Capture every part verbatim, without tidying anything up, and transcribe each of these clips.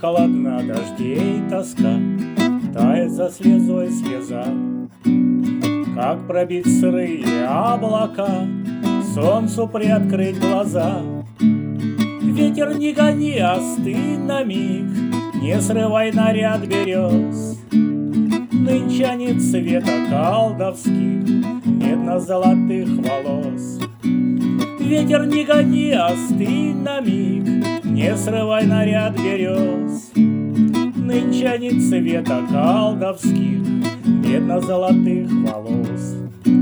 холодна, дождей тоска, тает за слезой слеза. Как пробить сырые облака, солнцу приоткрыть глаза? Ветер не гони, остынь на миг, не срывай наряд берез. Нынче нет цвета колдовских, медно-золотых волос. Ветер не гони, остынь на миг, не срывай наряд берез. Нынче нет цвета колдовских, медно-золотых волос.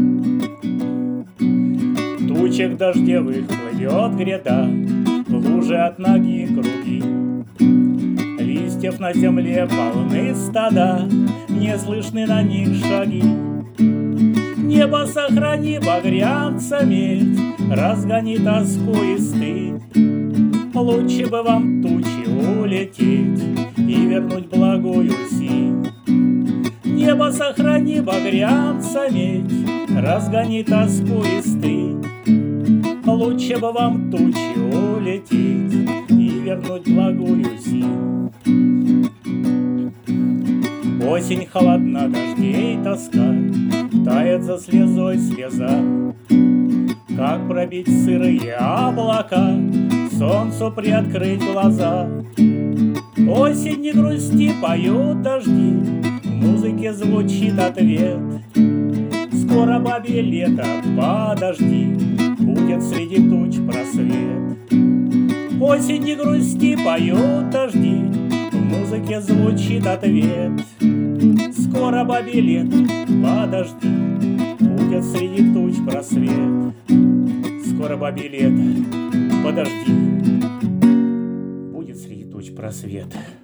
Тучек дождевых плывет гряда, в луже от ноги круги. Листьев на земле полны стада, не слышны на них шаги. Небо сохрани, багрянца медь, разгони тоску и стыд. Лучше бы вам тучи улететь и вернуть благую синь. Небо сохрани, багрянца медь, разгони тоску и стыд. Лучше бы вам тучи улететь и вернуть благую синь. Осень холодна, дождей тоска, тает за слезой слеза. Как пробить сырые облака, солнцу приоткрыть глаза? Осень, не грусти, поют дожди, в музыке звучит ответ. Скоро бабье лето, подожди, будет среди туч просвет. Осень, не грусти, поют дожди, в музыке звучит ответ. Скоро бабье лето, подожди, будет среди туч просвет. Скоро бабье лето, подожди, будет среди туч просвет.